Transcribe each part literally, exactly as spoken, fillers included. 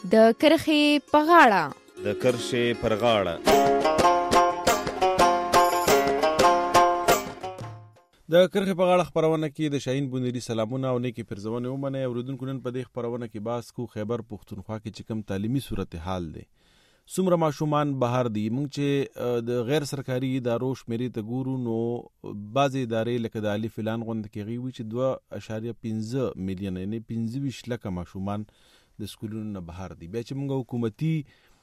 د کرښې په غاړه د کرښې پر غاړه د کرښې په غاړه خبرونه کې د شاهین بونیری سلامونه او نیکی پرزونه ومنه اوریدونکو نن په دې خبرونه کې باس کو خیبر پختونخوا کې چې کوم تعلیمي صورتحال دی څومره ماشومان بهر دي موږ چې د غیر سرکاري ادارو شمیرې ته ګورو نو بعضې ادارې لکه د الف اعلان غونډه کې غوي چې دوه اشاریه پنځه میلیون یعنې پنځه ویشت لکه ماشومان د سکولونو نه بهر دي. بیا چې موږ حکومتي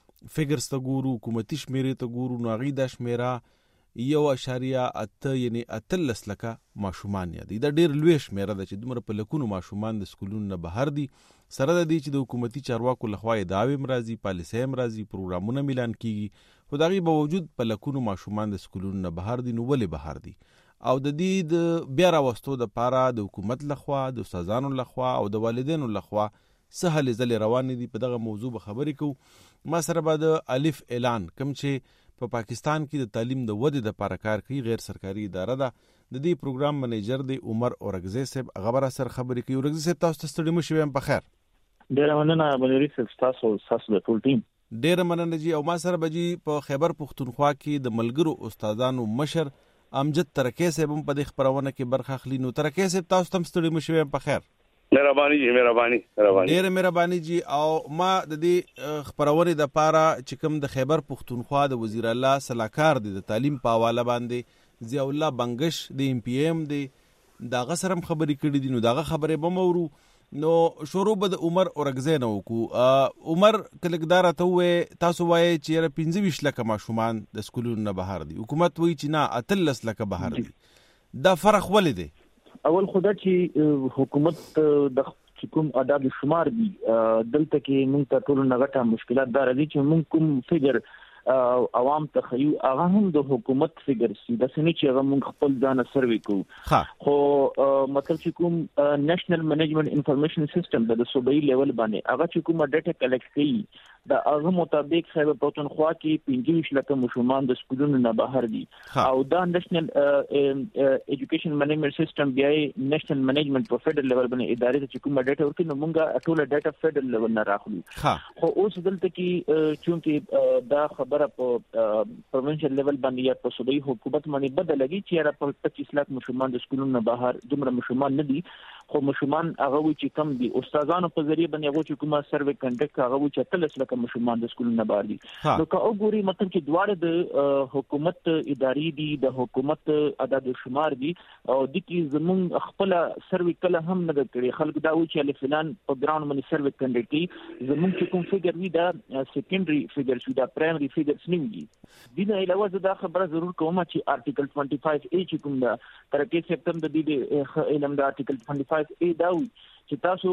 فګرز ته ګورو حکومتي شمیرې ته ګورو نو هغې دا شمیره یو اشاریه اته یعنې اتلس لکه ماشومان یادي. دا ډېر لوی شمیره ده چې دومره په لکونو ماشومان د سکولونو نه بهر دي. سره د دې چې د حکومتي چارواکو لخوا ادعاوې هم راځي پالیسۍ هم راځي پروګرامونه هم اعلان کیږي خو د هغې باوجود په لکونو ماشومان د سکولونو نه بهر دي. نو ولې بهر دي او د دې د بیا راوستو دپاره د حکومت لخوا د استادانو لخوا او د والدینو لخوا څه هلې ځلې روانې دي په دغه موضوع به خبرې کوو. ما سره به د الف اعلان کوم چې په پا پاکستان کې د تعلیم د ودې دپاره کار کوي غیر سرکاري اداره ده د دې پروګرام منیجر دی عمر اورګزی صاحب هغه به راسره خبرې کوي. اورګزی صاحب تاسو ته ستړي مه شوئ یم په خیر. ډېره مننه بنيري صاحب تاسو تاسو د ټول ټیم ډېره مننه جی. او ما سره به جی په خیبر پختونخوا کې د ملګرو استادانو مشر امجد ترکی صاحب هم په دې خپرونه کې برخه اخلي. نو ترکی صاحب تاسو ته هم ستړي مه شوئ یم په خیر. مهرباني جی مهرباني مهرباني ډېره مهرباني جی. او ما د دې خپرونې دپاره چې کوم د خیبر پختونخوا د وزیر الله صلاحکار دی د تعلیم په حواله باندې ضیاء الله بنګش د ایم پی ایم دی د هغه سره هم خبرې کړي دي نو د هغه خبرې به م اورو. نو شروع به د عمر اورګزی نه وکړو. عمر که لږ دا راته ووایې تاسو وایئ چې یاره پنځه ویشت لکه ماشومان د سکولونو نه بهر دي حکومت وایي چې نه اتلس لکه بهر دي. دا فرق ولې دی؟ اول خو دا چې حکومت د چې کوم اعداد شمار دي دلته کې موږ ته ټولو نه غټه مشکلات دا راځي چې موږ کوم فګر عوام ته خیو هغه هم د حکومت فګر سي د سنې چې هغه موږ خپل ځان سروي کوو خو مطلب چې کوم نېشنل منیجمنت انفارمیشن سیستم د صوبایي لیول باندې هغه چې کوم ډاټا کلیکټ کوي د هغه مطابق خیبر پختونخوا کې پنځه ویشت لکه ماشومان د سکولونو نه بهر دي او دا نېشنل ایجوکیشن منیجمنت سیستم بیا نېشنل منیجمنت په فدرال لیول باندې ادارې چې کوم ډاټا ورکړي نو موږ ټول ډاټا فدرال لیول نه راخلو. خو اوس دلته کې چونکه دا خبر په پروینشل لیول باندې یا په صوبایي حکومت باندې بدلږي چې را په پچیس لک ماشومان د سکولونو نه بهر دومره ماشومان نه دي خو ماشومان هغه وی چې کم دي استادانو په ذریعہ باندې هغه چې کومه سروې کنډکټ هغه وی چې اتلس لک ماشومان د سکولونو نه بهر دي. نو که وګوري مطلب چې دواړه د حکومت ادارې دي د حکومت اعداد شمار دي او د کې زمون خپل سروې کله هم نه کړی خلک دا وی چې الف اعلان په ګراوند باندې سروې کنډکټ زمون چې کوم فګر وی دا سیکنډري فګر شو دا پرایمري فګر سنوي دینه علاوه زه دا خبره ضرور کوم چې آرټیکل پنځه پنځه ای چې کوم دا ترکه سپتم د دې علم د آرټیکل پنځه پنځه ای دا وی چې تاسو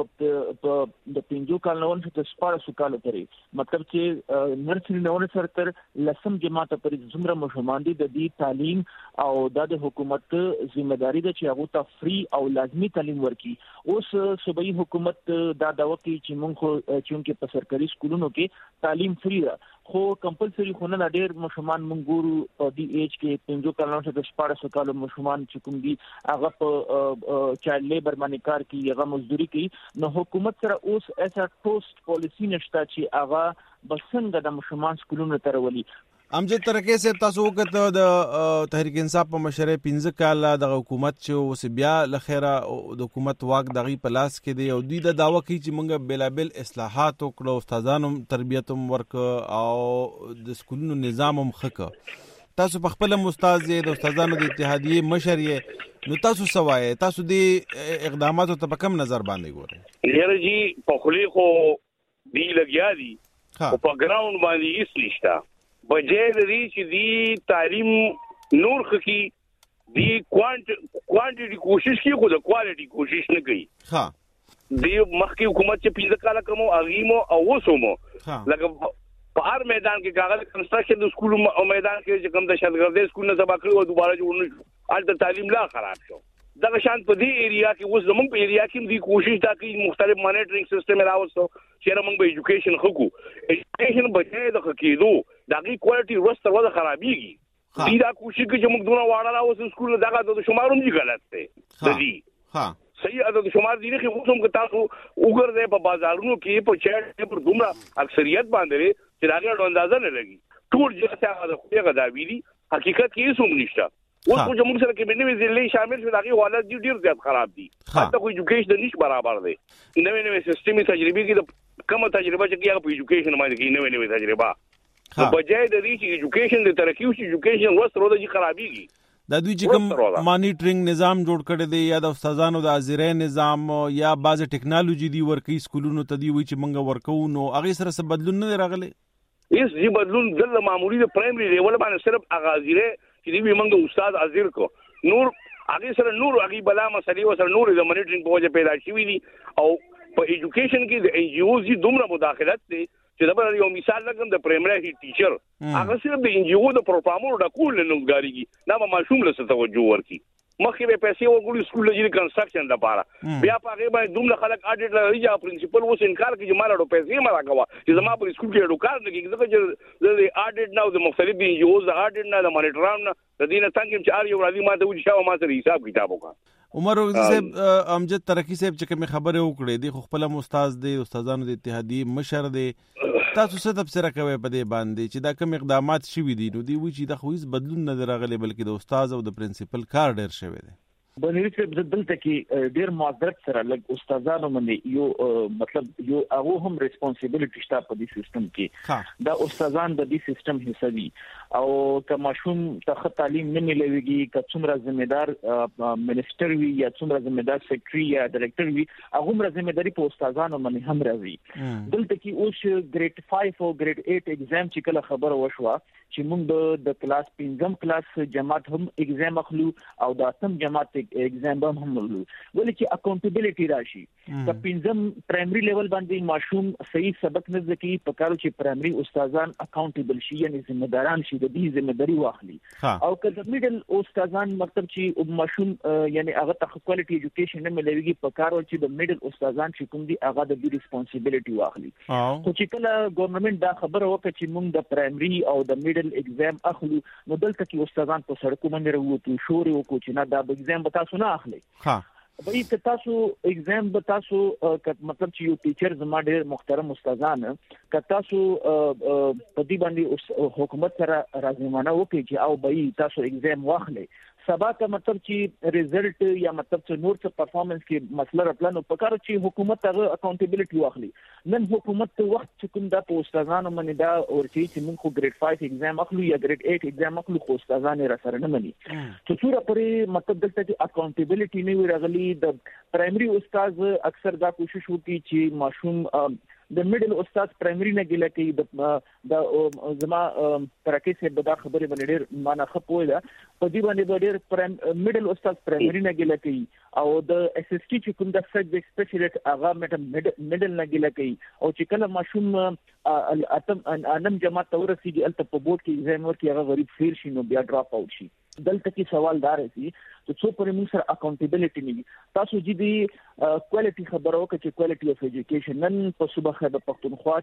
په د پنځو کال نو څخه سپارښت کال پرې مطلب چې نرسري نو سره تر لسم جماعت پرې څومره ماشومان دي د دې تعلیم او د حکومت ځمېداري ده چې هغه ته فری او لازمی تعلیم ورکړي. اوس صوبایي حکومت دا داوا کوي چې موږ چې په سرکاري سکولونو کې تعلیم فری ده خو کمپلسري خو نه ډېر ماشومان موږ ګورو په دې ایج کې پنځو کالونو څخه سپارښت کال ماشومان چې کوم دي هغه په چایلډ لیبر باندې کار کوي هغه مزدوري کوي. نو حکومت سره اوس ایسا ټوست پالیسی نشته چې هغه بسنګ د ماشومان سکولونو ته راولي. امجد ترکی صاحب تاسو وکړه د تحریک انصاف په مشرۍ پنځه کاله د حکومت چې اوس بیا لخيره د حکومت واک دغه په لاس کې دی او دوی د داوا کوي چې موږ بلابل اصلاحات وکړو استادانو تربیت هم ورک او د سکولونو نظام هم خکه. تاسو په خپل استاد د استادانو د اتحادیه مشر یې نو تاسو سوای تاسو د اقداماتو ته په کوم نظر باندې ګورئ؟ یاره جی په خلی خو دی لګیا دي او په ګراوند باندې هیڅ نشته بجای لري چې دی تعلیم نور خکی دی کوانټ کوانټیټي کوشش کوي خو د کوالټي کوشش نه کوي. ها دی مخکې حکومت چې پنځه کاله کوم اغیمو او وسومو لکه په هر میدان کې کاغذ کنسټرکشن د سکول او میدان کې چې کوم د شاګردي سکول نه تبا کړو دوباره جوړ نه الته تعلیم لا خراب شو. دا شان په دې ایریا کې اوس زمونږ په ایریا کې دی کوشش دا کوي مختلف مانیټرینګ سیستم راوستو چې موږ به ایجوکیشن خکو ایجوکیشن بچي د خکېدو دغه کوالټي ورسته ولا خرابېږي. دې دا کوشش کوي چې موږ دونه واړه راوستو سکول دغه د شماروم دي غلط دی. د دې ها صحیح عدد شمار دي نه خو هم تاسو وګورئ په بازارونو کې په چیټ پر دومره اکثریت باندې چې راغلی اندازه نه لګي ټول چې هغه خو هغه دا ویلي حقیقت کې هیڅ هم نشته اوس خو زموږ سره کې نوې ضلع شامل شو دغه حالت دي ډیر زیات خراب دي حتی خو ایجوکیشن نش برابر دی نوې نوې سیستمي تجربه کې د کومه تجربه چې هغه په ایجوکیشن باندې کې نوې نوې تجربه په بجای د دې چې ایجوکیشن د ترقی او ایجوکیشن وسره د خرابېږي د دوی چې کوم مانیټرینګ نظام جوړ کړی دی یا د استادانو د حاضرۍ نظام یا بعض ټیکنالوژي دی ورکی سکولونو ته دی وی چې موږ ورکو نو هغه سره څه بدلون نه راغلی هیڅ دې بدلون د معمولی د پرایمري لیول باندې صرف اغازیره چې دی موږ استاد حاضر کو نور هغه سره نور هغه بلا مسلې و سره نور د مانیټرینګ په وجه پیدا شوې دي او په ایجوکیشن کې د ان جی اوز دي دومره مداخلت دي چې دا به یو مثال لګم د پرایمري ټیچر هغه صرف د ان جی او د پروګرامونو د کول نه نوګاریږي دا به ماشوم له توجه ورکړي مخکې به پیسې وګوري سکول لږی کنسټرکشن لپاره بیا په هغه باندې دومره خلک اډیټ لري چې پرنسپل اوس انکار کوي چې مال ورو پیسې ما راکوا چې زما په سکول کې ډوکار نه کیږي ځکه چې د اډیټ نو د مختلف ان جی اوز د اډیټ نه د مانیټرام نه د دینه څنګه چې ار یو راځي ما ته وځي شاو ما سره حساب کتاب وکړه عمر وزیر صاحب امجد ترقی صاحب چې کوم خبره وکړې دی خو خپل استاد دی استادانو د اتحادیه مشر دی تاسو څه تفسیر کوي په دې باندې چې دا کوم اقدامات شوي دي نو دی وی چې دا خو هیڅ بدلون نه راغلی بلکې د استاد او د پرنسپل کار ډیر شوی دی بنوي چې دلته کې ډیر معذرت سره لګ استادانو باندې یو مطلب یو هغه هم ریسپانسیبিলিټی شته په دې سیستم کې دا استادان د دې سیستم حصہ دي او که ماشوم ته تعلیم نه ملويږي که څومره ذمہدار منسٹر وي یا څومره ذمہدار سیکریټري یا ډایریکټر وي هغه هم ذمہداري په استادانو باندې هم راځي دلته کې اوس ګریډ پنځه او ګریډ اټ ایگزام چې کله خبر وشوه چې موږ د کلاس پنځم کلاس جماعت هم ایگزام اخلو او د اتم جماعت ایگزام هم هم ولو ولې چې اکاونټیبিলিټي راشي په پنځم پرایمري لیول باندې ماشوم صحیح سبق نه ځکي په کارو چې پرایمري استادان اکاونټیبل شي یعنی ذمہداران شي د دې ذمہداري واخلي او که د میډل استادان مکتب چې ماشوم یعنی هغه ته کوالټي ایجوکیشن نه ملويږي په کارو چې د میډل استادان چې کوم دي هغه د دې ریسپانسیبিলিټي واخلي خو چې کله ګورنمنت دا خبره وکړي چې موږ د پرایمري او د میډل ایگزام اخلو نو دلته کې استادان په سړکو باندې وروته شوري وکړي چې نه دا ایگزام به تاسو نه اخلي ها به ته تاسو ایگزام به تاسو مطلب چې یو ټیچر زما ډېر محترم استادان ک تاسو په دې باندې حکومت سره راځمانه وکړي چې او به تاسو ایگزام واخلي سبا کا مطلب چې ریزلټ یا مطلب چې نور څه پرفارمنس کې مسله راپلانو پکاره چې حکومت هغه اکاونټیبিলিټي واخلي نن حکومت ته وخت چې کوم د استادانو باندې دا ورچی چې موږ خو ګریډ پنځه ایگزام اخلو یا ګریډ اټ ایگزام اخلو خو استادان را سره نه مني چې څوره پرې مطلب دلته چې اکاونټیبিলিټي نه وی راغلي د پرایمري استاد اکثر دا کوشش وکړي چې ماشوم د میډل استاد پرایمري نه ګیله کوي د د زما ترقی سره دا خبره باندې ډېر معنا خپوي دا په دې باندې ډېر میډل استاد پرایمري نه ګیله کوي او د اس اس ټي چې کوم د سبجیکټ سپیشلیست هغه میډل نه ګیله کوي او چې کله ماشوم اتم انم جماعت تورسيږي الته په بورډ کې ایگزام ورکړي هغه غریب فیل شي نو بیا ډراپ اوټ شي دلته کې سوال دار دی چې څو پرې موږ سره اکاونټیبিলিټي نه تاسو چې دی کوالټي خبرو کې چې کوالټي اف ایجوکیشن نن په صوبه خیبر پختونخوا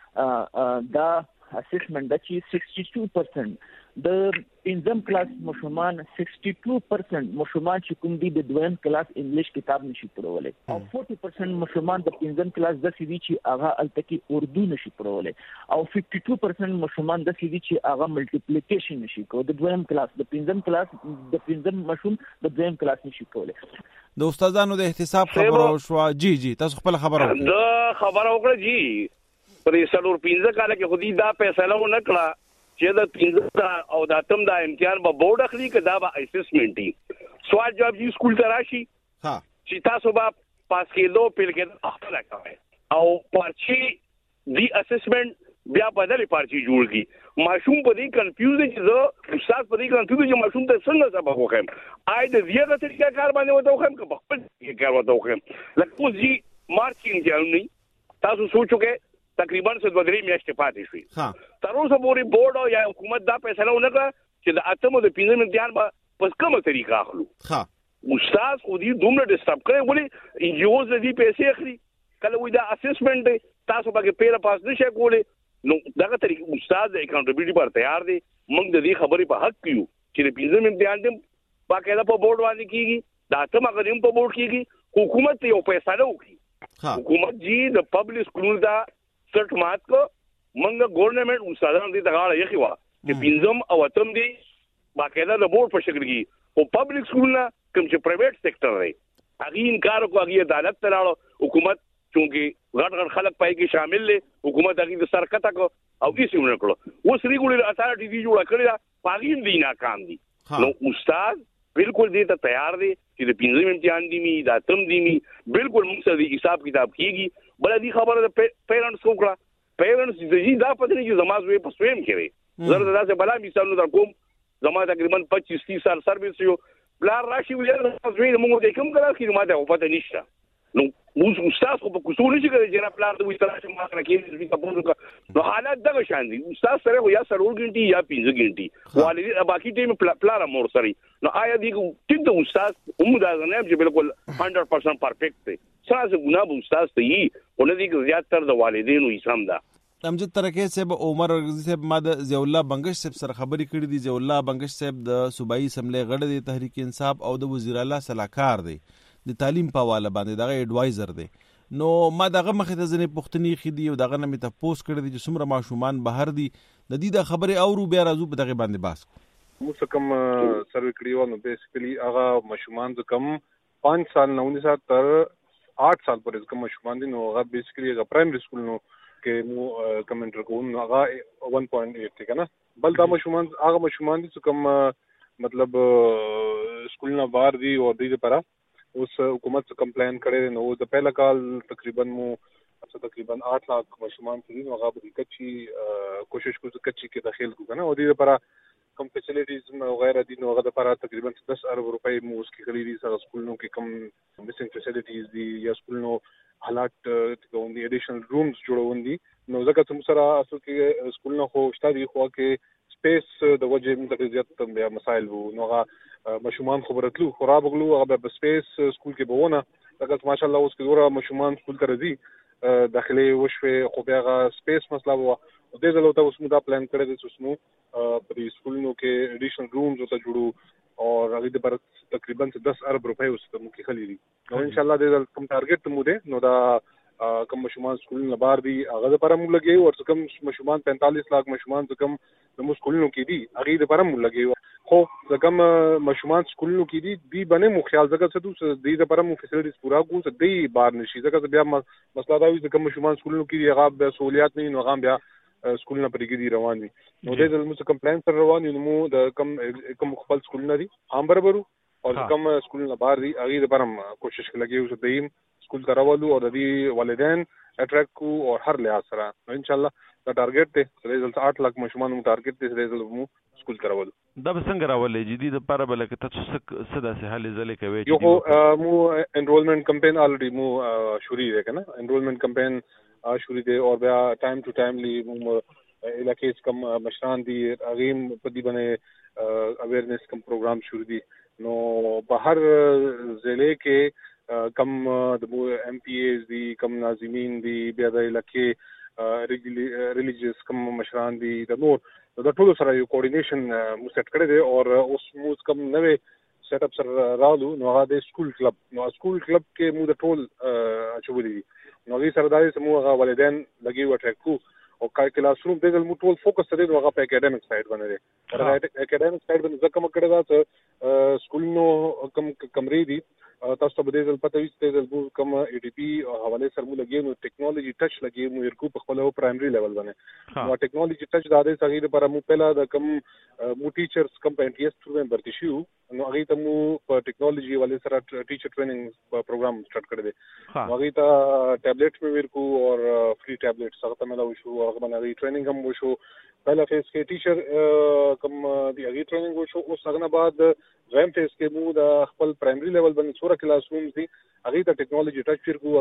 کې دا اسسمنت د چې شصت و دوه درجه د پنځم کلاس مشومان شصت و دوه درجه مشومان چې کوم دي د دویم کلاس انګلیش کتاب نشي پړولای او چالیس درجه مشومان د پنځم کلاس د سې دي چې هغه التکی اردو نشي پړولای او پنځه ویشت درجه مشومان د سې دي چې هغه ملټیپلیکیشن نشي کولای د دویم کلاس د پنځم کلاس د پنځم مشوم د دویم کلاس نشي کولای د استادانو د احتساب خبرو شو جی جی تاسو خپل خبرو د خبرو وکړه جی پرې سلور پنځه کال کې خودي دا فیصله ونکړه چې دا پنځه او دا تم دا امتحان به بورډ اخلي که دا به اسسمنت دي سوال جواب جی سکول ته راشي ها چې تاسو به پاس کېدو پیل کېدو خپل کوي او پارچي دی اسسمنت بیا بدلې پارچي جوړ کی ماشوم په دې کنفیوز دي چې زه استاد په دې کنفیوز دي چې ماشوم ته څنګه سبق وکم آی د زیاده طریقه کار باندې وته وکم که په خپل کار وته وکم لکه زی مارچینګ جوړنی تاسو سوچو کې تقریبا څه دوه درې میاشتې پاتې شوې ها تر اوسه پورې بورډ او یا حکومت دا فیصله ونه کړه چې د اتمو د پنځم امتحان به په کومه طریقه اخلو ها استاد خو دې دومره ډسټرب کړي ولې ان جی اوز دې پیسې اخلي کله وې دا اسسمنت دی تاسو به پیره پاس نشئ کولی نو دغه طریقه استاد د اکاونټیبিলিټي پر تیار دی موږ د دې خبرې په حق کیو چې د پنځم امتحان دې باقاعده په بورډ باندې کیږي دا اتم هغه دې په بورډ کیږي حکومت یو فیصله وکړي حکومت جی د پبلک سکول دا سټ مات کو منګه ګورنمنت استادانو دې دغه یخي وا چې پینځم او اتم دی باقاعده د بورډ په شکل کې او پبلک سکول نه کوم چې پرایویټ سېکټر دی هغه انکار کو هغه عدالت ته لاړو حکومت چونکی غټ غټ خلک پای کې شامل دي حکومت هغه د سرکته کو او هیڅ نه کړو اوس ریګولر اتارټي دی جوړ کړی دا پاګین دی ناکام دي نو استاد بالکل دې ته تیار دي چې د پینځم امتحان دی می دا تم دی می بالکل موږ سره حساب کتاب کیږي بل دې خبره د پیرنټس کو کړه پیرنټس دې دا پته نه چې زماز وې په سویم کې زره داسې بلا مثالونه در کوم زما تقریبا پچیس تیس سال سرویس یو بلار راشي ویل زموږ موږ کوم کله کې ماته او پته نشته نو موږ استاد خو په کوڅو نشي کېږي چې نه پلان د وې تر څو ما سره کې دې تاسو نو حالات دغه شان دي استاد سره یا سرور ګنټي یا پنځه ګنټي والي باقي ټیم پلان مور سره نو آیا دې ټیک د استاد هم دا نه چې بالکل هندرد پرسنټ پرفیکټ دی څنګه ګناه به استاد ته یي او نه دي زیات تر د والدینو حساب ده امجد ترکه صاحب عمر رغزی صاحب ما د ضیاء الله بنگش صاحب سره خبرې کړې دي ضیاء الله بنگش صاحب د صوبایي اسمبلی غړی دی تحریک انصاف او د وزیر اعلی صلاحکار دی د تعلیم په حواله باندې دغه ایڈوایزر دی نو ما دغه مخې ته ځنې پوښتنې خېدي او دغه نه مې تپوس کړی دي چې څومره ماشومان بهر دي د دې د خبرې اورو بیا راځو په دغه باندې بحث کوو موږ کوم سروې کړی و نو بیسیکلی هغه ماشومان د کم پانچ سال نه ونیسه تر آٹھ سال پورې کوم ماشومان دي نو هغه بیسیکلی هغه پرایمري سکول نو کې مو کمنټر کوم نو هغه ون پوینټ ایټ دی کنه بل دا ماشومان هغه ماشومان دي چې کوم مطلب سکول نه بار دي او دې لپاره اوس حکومت څخه کمپلین کړي نو د پهلا کال تقریبا مو تقریبا آٹھ لاکھ ماشومان دي نو هغه به کچي کوشش کوي کچي کې داخل کو کنه او دې لپاره کم فیسیلیټیز وغیرہ دي نو هغه لپاره تقریبا دس ارب روپۍ مو اس کې کړي دي سره سکول نو کې کم مسنګ فیسیلیټیز دي یا سکول نو حالات کوم دي اډیشنل رومز جوړون دي نو ځکه چې سره اصل کې سکول نو خو شته دي خو کې سپیس د وجه موږ زیات بیا مسائل وو نو هغه مشومان خبرتلو خراب غلو هغه په سپیس سکول کې بونه ځکه ماشاءالله اوس کې ډوره مشومان سکول ته راځي داخلي وشوي خو بیا هغه سپیس مسله وو د دې ځلو ته اوس موږ دا پلان کړی دی چې اوس په سکول نو کې اډیشنل رومز ته جوړو او هغه د بر تقریبا دس ارب روپۍ اوس ته مو کې خلی دي نو ان شاء الله د کوم ټارګټ مو دی نو دا کوم مشومان سکول نه بار دي هغه لپاره مو لګي او کوم مشومان پینتالیس لاکھ مشومان کوم د مو سکول نو کې دي هغه لپاره مو لګي خو د کوم مشومان سکول نو کې دي دی باندې مو خیال ځکه چې دوی د دې لپاره مو فیسیلیټیز پورا کوو چې دی بار نشي ځکه بیا مسله دا وي چې کوم مشومان سکول نو کې دي هغه به سہولیات نه نو هغه بیا سکول نه پرېږدي دي روان دي نو دې ځل مو کمپلین سره روان یو مو د کم کوم خپل سکول نه دي هم برابرو او کوم سکول نه بار دي هغه لپاره کوشش لګي او چې دیم سکول ته راولو او د دې والدین اټریکټ کو او هر لحاظ سره نو ان شاء الله دا ټارګټ دی ریزلټ آٹھ لاکھ مشومان مو ټارګټ دی ریزلټ مو سکول ته راولو دا به څنګه راولې جدي د لپاره بل کې تاسو څه داسې حل زلې کوي یو مو انرولمنت کمپین الریډي مو شوري دی کنه انرولمنت کمپین شوري دی او بیا ټایم ټو ټایملی مو علاقې کم مشران دي اغیم په دې باندې اویرنس کم پروګرام شروع دي نو بهر ضلع کې کم د ایم پی ایز دي کم ناظمین دي بیا د علاقې ریلیجیس کم مشران دي د نور د ټولو سره یو کوارډینیشن مو سیټ کړی دی او اوس مو کم نوې سیټ اپ سره راغلو نو هغه د سکول کلب نو سکول کلب کې مو د ټول اچولې دي نو هغه سره دای سمو هغه والدین لګي و ټریکو او کای کلاس روم د مو ټول فوکس دی هغه په اکیډمیک سایډ باندې دی تر اکیډمیک سایډ باندې ځکه مو کړی دا چې سکول نو کم کمرې دي تاسو په دې ځل پته وي چې د کوم ای ډي پی حواله سره مو لګي نو ټیکنالوژي ټچ لګي مو ورکو په خپل پرایمري لیول باندې نو ټیکنالوژي ټچ د دې صغیر لپاره مو پهلا د کم مو ټیچرز کم په ان ټي ایس ثرو برتی شو نو هغه ته مو په ټیکنالوژي والے سره ټیچر ټریننګ پروګرام سٹارټ کړی دی هغه ته ټابلیټ مې ورکو او فری ټابلیټ هغه ته ملو شو هغه باندې ټریننګ هم وشو پہلا فیز کې ټیچر کم دی هغه ټریننګ وشو او څنګه بعد دویم فیز کې مو د خپل پرایمري لیول باندې څوره کلاس روم دي هغه ته ټیکنالوژي ټچ ورکو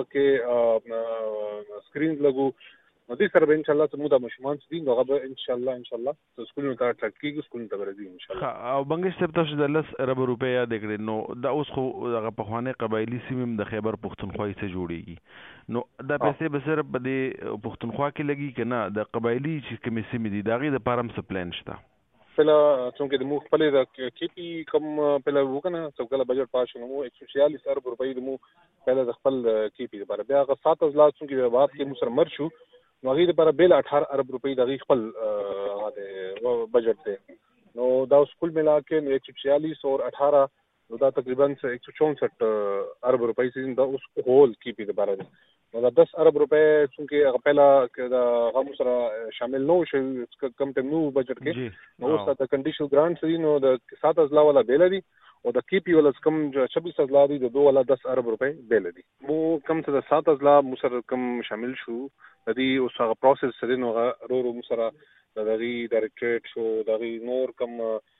کې سکرین لګو نو دې سره به ان شاء الله سمو د مشمون دي نو هغه به ان شاء الله ان شاء الله سکول ته اټریکټ کیږي سکول ته ورځي ان شاء الله او بنگش صاحب تاسو د لس ارب روپیا یاد کړئ نو دا اوس خو هغه په خوانه قبایلی سیمم د خیبر پښتونخوا څخه جوړیږي نو دا پیسې به صرف په دې پښتونخوا کې لګي کنه د قبایلی چې کومې سیمې دي دا غي د پارم سپلان شته پهلا څنګه د مو خپل د کیپی کم پهلا وکنه څو کله بجټ پاس شو نو ایک سو چھیالیس ارب روپۍ د مو پهلا د خپل کیپی لپاره بیا هغه سات ازلا څنګه بعد کې مو سره مر شو نو هغه لپاره بل اٹھارہ ارب روپۍ د خپل هغه د بجټ دی نو دا سکول ملا کې ایک سو چھیالیس اور اٹھارہ نو دا تقریبا ایک سو چونسٹھ ارب روپۍ سي دا اوس هول کیپی لپاره دی نو دا دس ارب روپے څنګه هغه پهلا دا هغه سره شامل نو شو کم ټیم نو بجټ کې نو اوس دا کنډیشنل ګرانټ دی نو د سات ازلا والا بیل دی او د کیپی والا کم چھبیس ازلا دی د دوه والا دس ارب روپے بیل دی مو کم څه د سات ازلا مو سره کم شامل شو د دې اوس هغه پروسس سره نو رو رو مو سره د دغه ډایریکټریټ شو دغه نور کم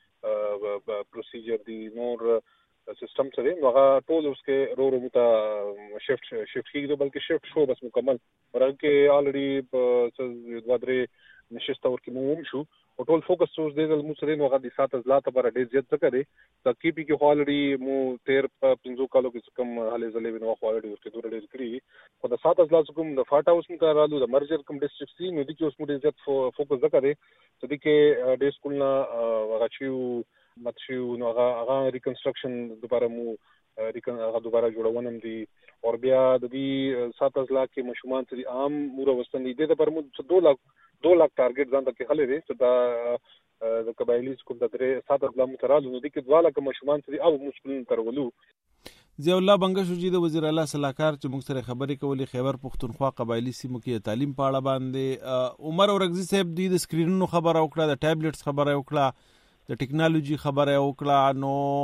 پروسیجر دی نور سسٹم سره نو هغه ټول اوس کې رو رو متا شفت شفت کیږي بلکې شفت شو بس مکمل ورکه الریډي په دوه درې نشسته ورکه مو شو او ټول فوکس اوس د مو سره نو هغه د سات ازلا ته پر ډیر زیات څه کړي د کیپی کې الریډي مو تیر په پنځو کالو کې کم حاله زلې نو خو الریډي ورکه دوه ډیر کړی خو د سات ازلا کوم د فاټا اوس مو کارالو د مرجر کوم ډیسټریکټ سي نو د کې اوس مو ډیر زیات فوکس وکړي چې د کې د سکول نه هغه چیو متشو نو هغه هغه ریکنسټرکشن دوباره مو ریکن هغه دوباره جوړونم دي او بیا د دې سات ازلا کې مشومان چې عام مور وستن دي د پر مو دو لاک دو لاک ټارګټ ځان ته خلې دي چې دا د قبایلی سکول د درې سات ازلا مترالو نو د کې دوه لاک مشومان چې او مشکل ترولو ضیاء الله بنګشو جی د وزیر اعلی صلاحکار چې موږ سره خبرې کولې خیبر پختونخوا قبایلی سیمو کې تعلیم پاړه باندې عمر اورغزی صاحب د سکرینونو خبره وکړه د ټابلیټس خبره وکړه د ټیکنالوژي خبره وکړه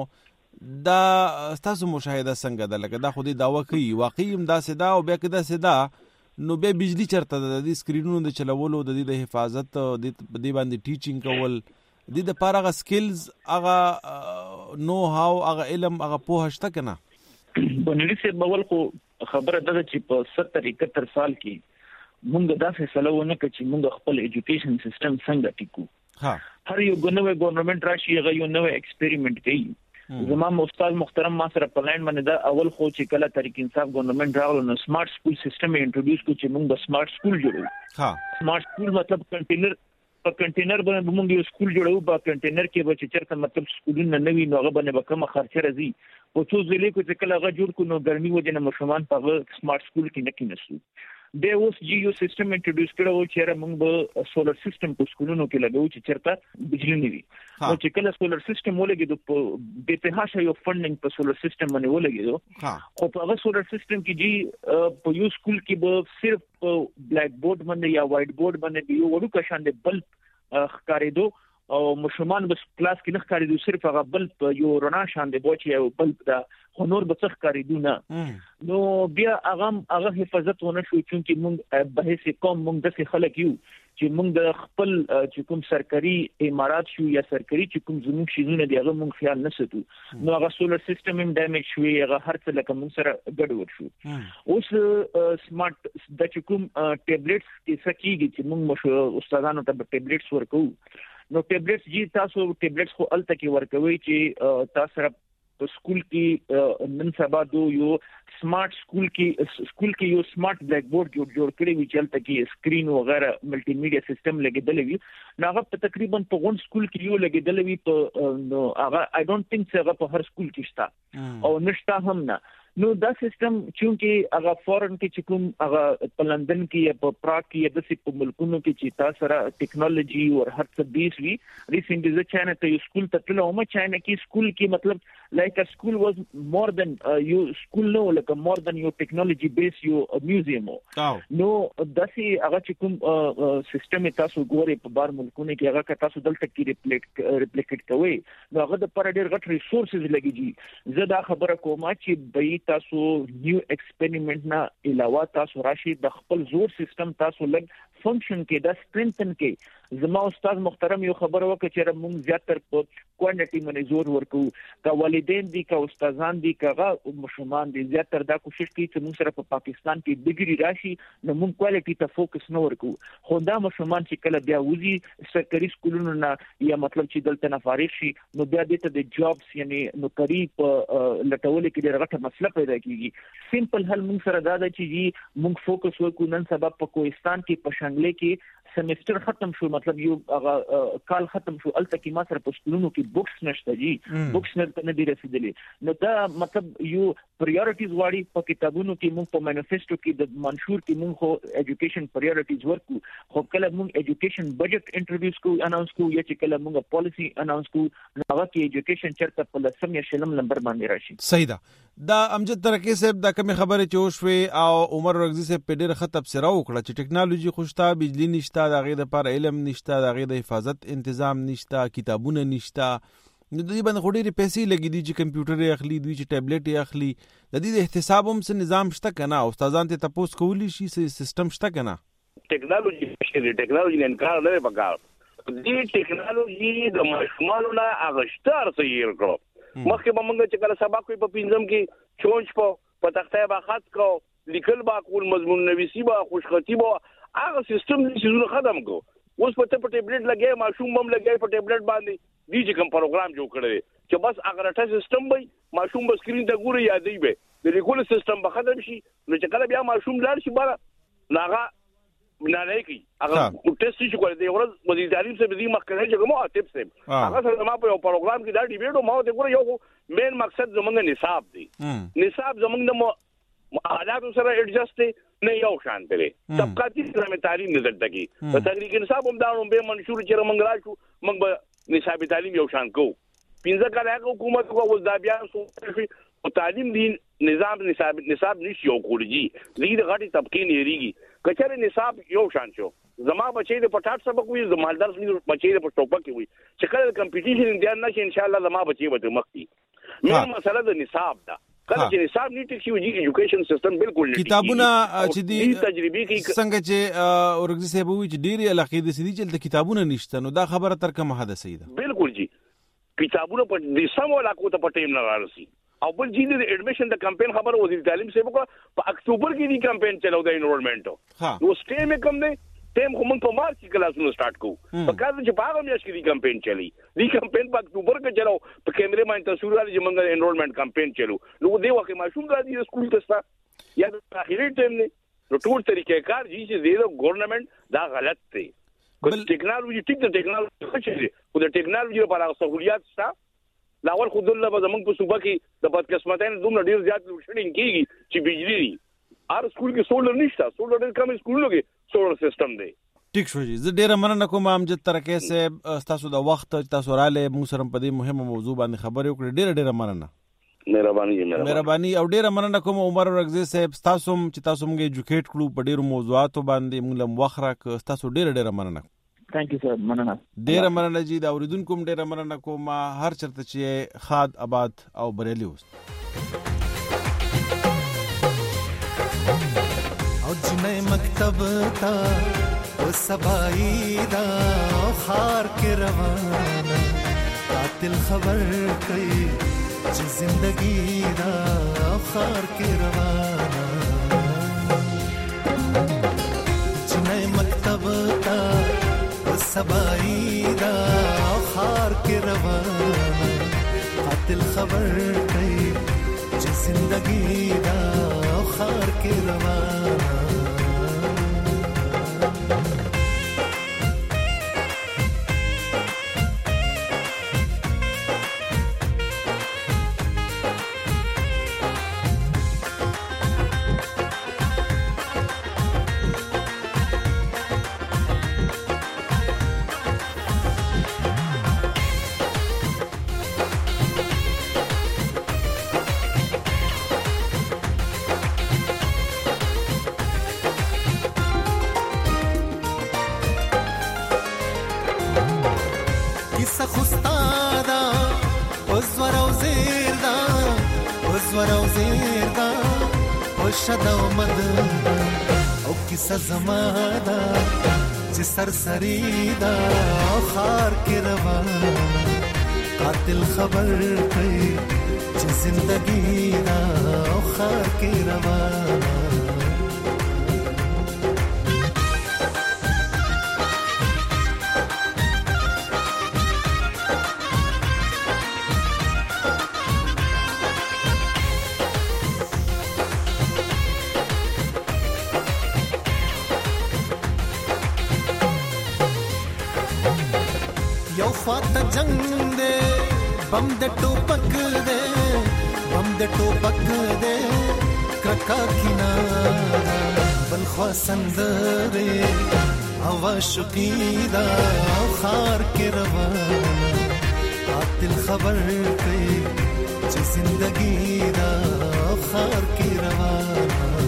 نو دا تاسو مشاهده څنګه ده لکه دا خو دې داوا کوي واقعي هم دا سدا او بیا کې دا سدا نو بیا بجلی چرته د دې سکرینونو د چلولو د دې د حفاظت د دې باندې ټیچینګ کول د دې لپاره هغه سکلز هغه نو هاو هغه علم هغه پوهه شته کنه بنلي سي بول خو خبره ده چې په ستر اکہتر سال کې موږ دا فیصله ونه کړ چې موږ خپل ایجوکیشن سیستم څنګه ټیکو ها هر یو نوې ګورنمنت راشي هغه یو نوې ایکسپریمنت کوي زمام استاد محترم ما سره پلاین باندې دا اول خو چې کله تحریک انصاف ګورنمنت راغله نو سمارټ سکول سیستم انټروډیوس کو چې موږ د سمارټ سکول جوړو ها سمارټ سکول مطلب کنټینر په کنټینر باندې موږ یو سکول جوړو په کنټینر کې به چې چرته مطلب سکولونه نوي نو هغه باندې به کوم خرچه راځي او څو ځلې کو چې کله هغه جوړ کو نو ګرمي وجه نه مشمان په سمارټ سکول کې نه کینسو د اوس جی یو سیستم انټروډیوس کړو چې موږ به سولر سیستم په سکولونو کې لګو چې چرته بجلی نه وي نو چې کله سولر سیستم ولګي د په ته یو فندینګ په سولر سیستم باندې ولګي خو په هغه سولر سیستم کې جی په یو سکول کې به صرف بلیک بورډ باندې یا وایټ بورډ باندې یو وړو کشان د بلب ښکارېدو او مشمان بس کلاس کې نه ښکارېدو صرف هغه بلب یو رڼا شان دی بوچ یو بلب دا خو نور به څه ښکارېدو نه نو بیا هغه هغه حفاظت ونه شو چې موږ به هیڅ کوم موږ د خلک یو چې موږ د خپل چې کوم سرکاري امارات شو یا سرکاري چې کوم زموږ شیزونه دی هغه موږ خیال نه ساتو نو هغه سولر سیستم هم ډیمیج شوی هغه هر څه لکه موږ سره ګډوډ شو اوس سمارټ د چې کوم ټابلیټس کې سکیږي چې موږ استادانو ته ټابلیټس ورکو نو ټابلیټس جی تاسو ټابلیټس خو الته کې ورکوي چې تاسو سره په سکول کې نن سبا دو یو سمارټ سکول کې سکول کې یو سمارټ بلیک بورډ جوړ جوړ کړی وی چې الته کې سکرین او غیره ملټي میډیا سیستم لګیدل وی نو هغه په تقریبا په غون سکول کې یو لګیدل وی په نو هغه آی ډونټ ثینک چې هغه په هر سکول کې شته او نشته هم نه نو دا سیستم چې هغه فورن کې چې کوم هغه په لندن کې یا په پراګ کې یا د سیپ ملکونو کې چې تاسو سره ټیکنالوژي او هر څه بیس وی ریسنټلی ز چاینا ته یو سکول ته تلو ما چاینا کې سکول کې مطلب لایک ا سکول واز مور دن یو سکول نو لکه مور دن یو ټیکنالوژي بیس یو میوزیم نو داسې هغه چې کوم سیستم تاسو ګوري په بار ملکونو کې هغه که تاسو دلته کې ریپلیکټ ریپلیکټ کوي نو هغه د پر ډیر غټ ریسورسز لګیږي زه دا خبره کوم چې به تاسو نیو ایکسپریمنٹ نه علاوه تاسو راشي د خپل زور سیستم تاسو لګ فنکشن کې د سټرینثن کې زما استاد محترم یو خبر وکړي چې موږ زیاتره په کوانټیټي باندې زور ورکو کا والدین دي کا استادان دي کا مشومان دي زیاتره دا کوشش کوي چې موږ سره په پاکستان کې ډیګري راشي نو موږ کوالټي ته فوکس نه ورکو خو دا مشومان چې کله بیا وزي سرکاري سکولونو نه یا مطلب چې دلته نه فارغ شي نو بیا دته د جابس یعنی نوکری په لټول کې ډېر غټه مسله پیدا کیږي سیمپل حل موږ سره دا ده چې موږ فوکس وکړو نن سبا په کوهستان کې په شانګلې کې سیمستر ختم شو مطلب یو هغه کال ختم شو الته کې ما سره په سکولونو کې بوکس نشته جی بوکس نه دی رسیدلې نو دا مطلب یو پریورټیز واړي په کتابونو کې موږ په مانیفیسټو کې د منشور کې موږ خو ایجوکیشن پریورټیز ورکو خو کله موږ ایجوکیشن بجټ انټروډیوس کو اناونس کو یا چې کله موږ پالیسی اناونس کو هغه کې ایجوکیشن چرته په لسم یا شلم نمبر باندې راشي صحیح ده دا امجد ترکی صاحب دا کوم خبره چې وشوي او عمر رغزي صاحب په ډېر خط تبصره وکړه چې ټکنالوژي خوشتا بجلی نشته دا غي د پر علم نشته دا غي د حفاظت تنظیم نشته کتابونه نشته نو د دې باندې خوري پیسې لګې دي چې کمپیوټر یې اخلي دوی چې ټابلیټ یې اخلي د دې د احتساب هم څه نظام شته کنه استادان ته تاسو کولی شي سیستم شته کنه ټکنالوژي شته ټکنالوژي نه انکار نه وکړ دې ټکنالوژي د ماشومانو نه اغشتار صحیح کړو مخکې به موږ چې کله سبق په پنځم کې چونچ په په تختې به خط کو لیکل با کول مضمون نویسی با خوشخطی با هغه سیستم دې چې ختم کو اوس په ته په ټابلیټ لګي ماشوم هم لګي په ټابلیټ باندې دې چې کوم پروګرام جوړ کړی چې بس هغه راټه سیستم وي ماشوم به سکرین ته ګوري یادې به د لیکل سیستم به ختم شي نو چې کله بیا ماشوم لاړ شي بار ناغه نه نه کی هغه ټیسټ شي کوي د ورځ وزیر تعلیم څخه دې مخکې چې کومه ټیپ سم هغه سره ما په پروګرام کې دا ډیبیټ مو ته ګوري یو مین مقصد زمونږ نصاب دی نصاب زمونږ د حالات سره ایڈجسټ نه یو شان دی طبقاتي اسلامي تعلیم نه دلته کی په تحریک نصاب هم دا به منشور چې موږ راشو موږ به نصاب تعلیم یو شان کو پینځه کاله حکومت کو ول دا بیا سو او تعلیم دی نظام نصاب نصاب نشي یو کولږي دې غټي طبقه نه ریږي کچره نصاب یو شان شو زما بچي د پټاټ سبق وي زما درس نه بچي د پټوپه کې وي چې کله کمپټیشن امتحان نشي ان شاء الله زما بچي به مخکي مې مسله د نصاب ده کله چې نصاب نیټ کې وي ایجوکیشن سیستم بالکل نیټ کتابونه چې دي تجربي کې څنګه چې اورګزي صاحب وي چې ډېری علاقې د سړي چې د کتابونه نشته نو دا خبره تر کومه حد صحیح ده بالکل جی کتابونه په دې سم علاقو ته په ټیم نه راځي او بل جی د اډمیشن د کمپاین خبر وزیر تعلیم سے وکړه په اکتوبر کې دی کمپاین چلاو د انرولمنټ نو سټیم کم دی ټیم کوم په مارچ کې کلاسونه سٹارټ کو په کار چې په هغه میاشت کې دی کمپاین چلی دی کمپاین په اکتوبر کې چلاو په کیمرې باندې تصویر راځي چې موږ انرولمنٹ کمپاین چلو نو دی وخت ماشوم راځي سکول ته ستا یا د اخیری ټیم نه نو ټول طریقې کار جی چې د ګورنمنت دا غلط دی کو ټیکنالوژي ټیک د ټیکنالوژي ښه شي خو د ټیکنالوژي لپاره سہولیات شته لاول خود الله به زمونږ په صوبه کې د بدقسمتۍ دومره ډیر زیات لوډشیډینګ کیږي چې بجلی هر سکول کې سولر نشته سولر ډیر کم سکولونو کې سولر سیستم دی ټیک شو جی زه ډیره مننه کوم امجد ترکی صاحب تاسو د وخت تاسو رااله موږ سره په دې مهمه موضوع باندې خبرې وکړې ډیره ډیره مننه مهرباني مهرباني او ډیره مننه کوم عمر رغزي صاحب تاسو چې تاسو موږ ایجوکیټ کړو په ډیرو موضوعاتو باندې موږ لم وخره تاسو ډیره ډیره مننه تھینک یو سر مننه ډیره مننه جی دا اوریدونکو ډیره مننه کوم هر چرته چې خاد آباد او بریلی اوس او جنې مکتب تا او سبای دا خار کې روانه قاتل خبر کوي چې زندگی دا خار کې روانه جنې مکتب تا سبائی دا خار کے روانہ قاتل خبر کئی جو زندگی دا خار کے روانہ او کیسه زماده چې سرسری دا خار کې روانه قاتل خبر کوي چې زندگی دا خار کې روانه خواته جنگ دے بم د ټوپک دے بم د ټوپک دے کرکا کینا بل خوا سندره هوا شقیدا خار کې روان قاتل خبر کوي چې زندگی دا خار کې روان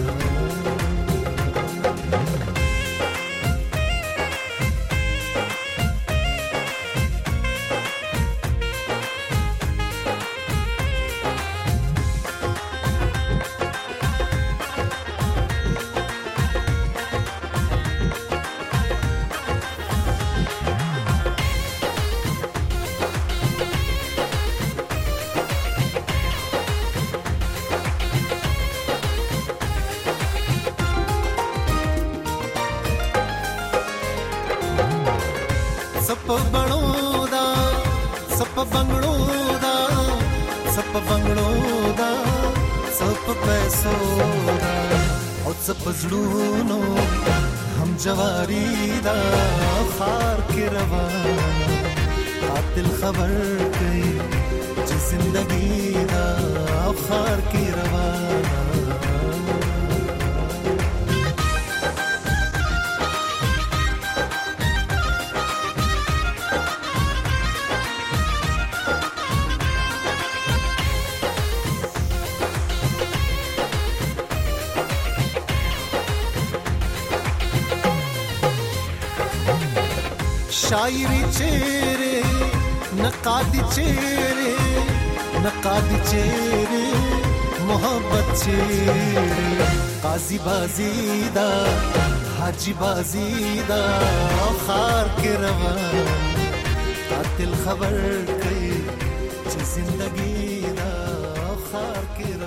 सप बणो दा सप बंगड़ो दा सप बंगड़ो दा सप पैसो दा और सप जड़ूनो हम जवारी दा खार के रवाना कातिल खबर कई जी जिंदगी दा खार के रवाना शायरी चेहरे नकादी चेहरे नकादी चेहरे मोहब्बत चेहरे काजी बाजीदा हाजी बाजीदा खार के रवान कातिल खबर कई जिंदगी दा खार के